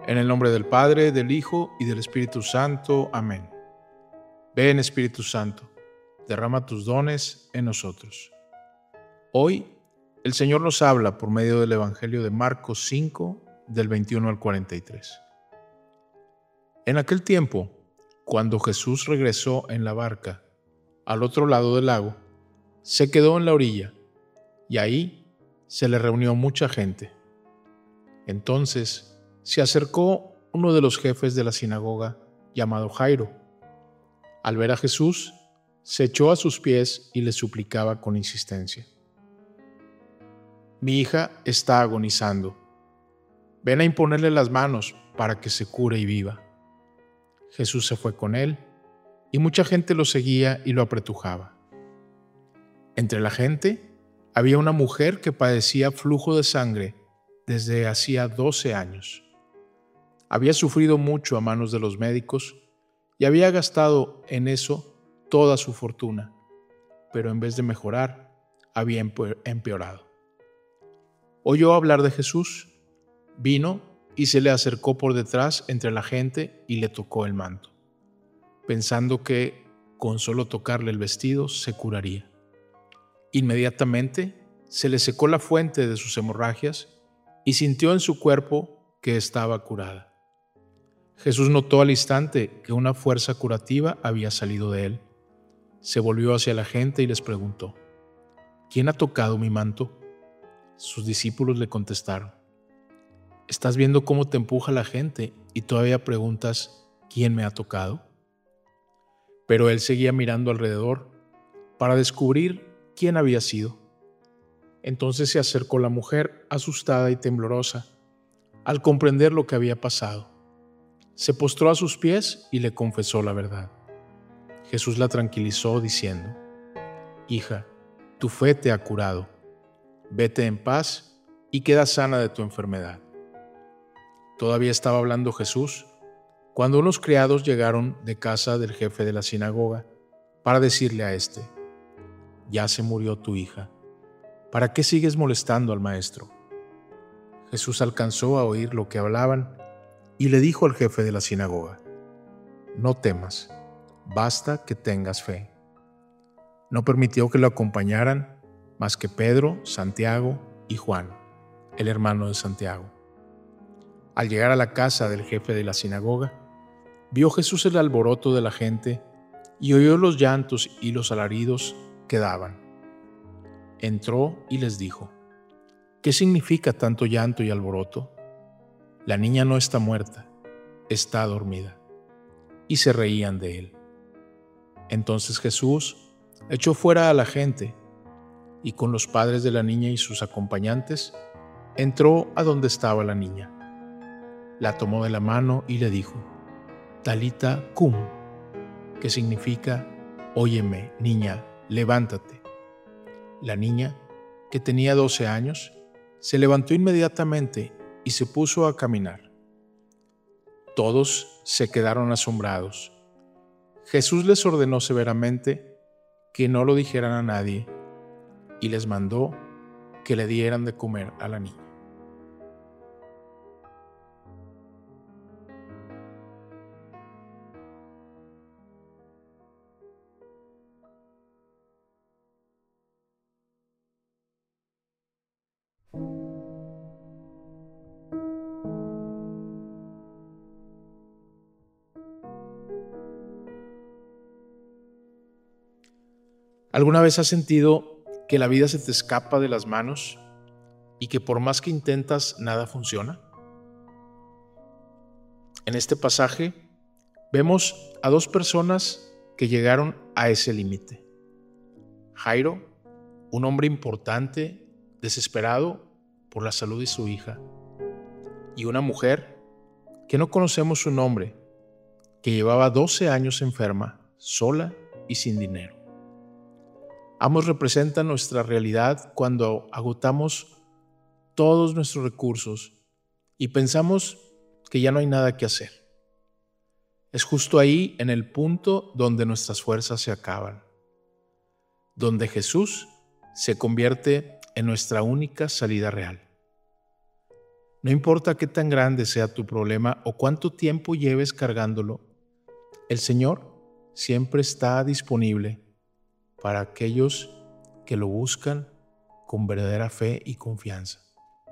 En el nombre del Padre, del Hijo y del Espíritu Santo. Amén. Ven, Espíritu Santo, derrama tus dones en nosotros. Hoy, el Señor nos habla por medio del Evangelio de Marcos 5, del 21 al 43. En aquel tiempo, cuando Jesús regresó en la barca al otro lado del lago, se quedó en la orilla y ahí se le reunió mucha gente. Entonces se acercó uno de los jefes de la sinagoga, llamado Jairo. Al ver a Jesús, se echó a sus pies y le suplicaba con insistencia: «Mi hija está agonizando. Ven a imponerle las manos para que se cure y viva». Jesús se fue con él, y mucha gente lo seguía y lo apretujaba. Entre la gente había una mujer que padecía flujo de sangre desde hacía 12 años. Había sufrido mucho a manos de los médicos y había gastado en eso toda su fortuna, pero en vez de mejorar, había empeorado. Oyó hablar de Jesús, vino y se le acercó por detrás entre la gente y le tocó el manto, pensando que con solo tocarle el vestido se curaría. Inmediatamente se le secó la fuente de sus hemorragias y sintió en su cuerpo que estaba curada. Jesús notó al instante que una fuerza curativa había salido de él. Se volvió hacia la gente y les preguntó: «¿Quién ha tocado mi manto?». Sus discípulos le contestaron: «¿Estás viendo cómo te empuja la gente y todavía preguntas quién me ha tocado?». Pero él seguía mirando alrededor para descubrir quién había sido. Entonces se acercó la mujer, asustada y temblorosa, al comprender lo que había pasado. Se postró a sus pies y le confesó la verdad. Jesús la tranquilizó diciendo: «Hija, tu fe te ha curado. Vete en paz y queda sana de tu enfermedad». Todavía estaba hablando Jesús cuando unos criados llegaron de casa del jefe de la sinagoga para decirle a éste: «Ya se murió tu hija. ¿Para qué sigues molestando al maestro?». Jesús alcanzó a oír lo que hablaban y le dijo al jefe de la sinagoga: «No temas, basta que tengas fe». No permitió que lo acompañaran más que Pedro, Santiago y Juan, el hermano de Santiago. Al llegar a la casa del jefe de la sinagoga, vio Jesús el alboroto de la gente y oyó los llantos y los alaridos que daban. Entró y les dijo: «¿Qué significa tanto llanto y alboroto? La niña no está muerta, está dormida». Y se reían de él. Entonces Jesús echó fuera a la gente y con los padres de la niña y sus acompañantes entró a donde estaba la niña. La tomó de la mano y le dijo: «Talita cum», que significa: «Óyeme, niña, levántate». La niña, que tenía 12 años, se levantó inmediatamente y se puso a caminar. Todos se quedaron asombrados. Jesús les ordenó severamente que no lo dijeran a nadie y les mandó que le dieran de comer a la niña. ¿Alguna vez has sentido que la vida se te escapa de las manos y que por más que intentas nada funciona? En este pasaje vemos a dos personas que llegaron a ese límite. Jairo, un hombre importante, desesperado por la salud de su hija, y una mujer que no conocemos su nombre, que llevaba 12 años enferma, sola y sin dinero. Ambos representan nuestra realidad cuando agotamos todos nuestros recursos y pensamos que ya no hay nada que hacer. Es justo ahí, en el punto donde nuestras fuerzas se acaban, donde Jesús se convierte en nuestra única salida real. No importa qué tan grande sea tu problema o cuánto tiempo lleves cargándolo, el Señor siempre está disponible para aquellos que lo buscan con verdadera fe y confianza.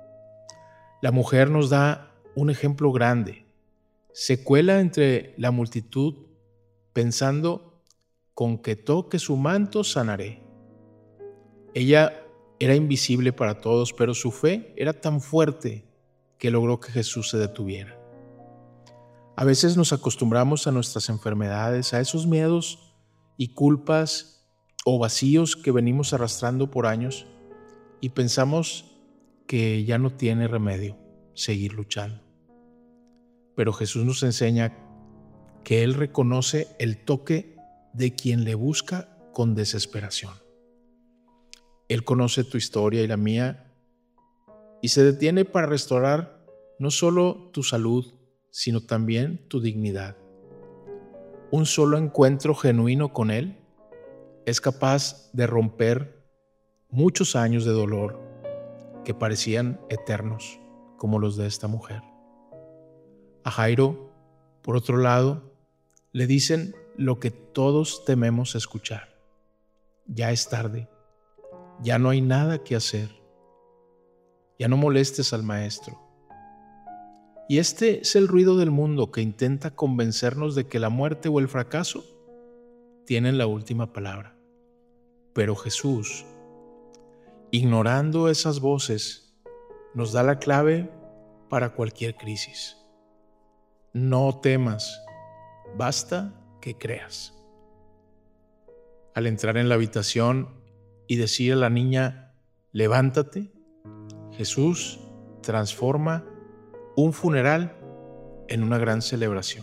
La mujer nos da un ejemplo grande. Se cuela entre la multitud pensando: con que toque su manto sanaré. Ella era invisible para todos, pero su fe era tan fuerte que logró que Jesús se detuviera. A veces nos acostumbramos a nuestras enfermedades, a esos miedos y culpas o vacíos que venimos arrastrando por años, y pensamos que ya no tiene remedio seguir luchando. Pero Jesús nos enseña que Él reconoce el toque de quien le busca con desesperación. Él conoce tu historia y la mía y se detiene para restaurar no solo tu salud, sino también tu dignidad. Un solo encuentro genuino con Él es capaz de romper muchos años de dolor que parecían eternos, como los de esta mujer. A Jairo, por otro lado, le dicen lo que todos tememos escuchar: ya es tarde, ya no hay nada que hacer, ya no molestes al maestro. Y este es el ruido del mundo que intenta convencernos de que la muerte o el fracaso tienen la última palabra. Pero Jesús, ignorando esas voces, nos da la clave para cualquier crisis. No temas, basta que creas. Al entrar en la habitación y decir a la niña: levántate, Jesús transforma un funeral en una gran celebración.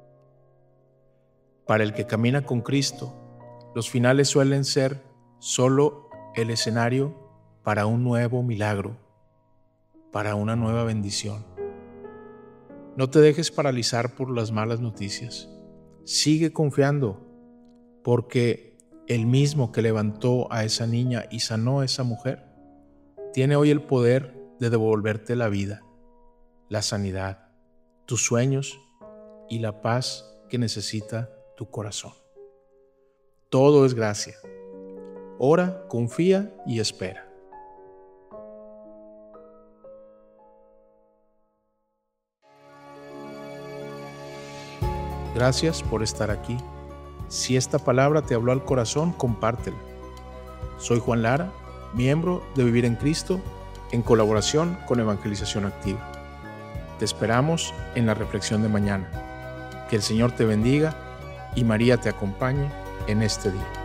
Para el que camina con Cristo, los finales suelen ser solo el escenario para un nuevo milagro, para una nueva bendición. No te dejes paralizar por las malas noticias. Sigue confiando, porque el mismo que levantó a esa niña y sanó a esa mujer, tiene hoy el poder de devolverte la vida, la sanidad, tus sueños y la paz que necesita tu corazón. Todo es gracia. Ora, confía y espera. Gracias por estar aquí. Si esta palabra te habló al corazón, compártela. Soy Juan Lara, miembro de Vivir en Cristo, en colaboración con Evangelización Activa. Te esperamos en la reflexión de mañana. Que el Señor te bendiga y María te acompañe en este día.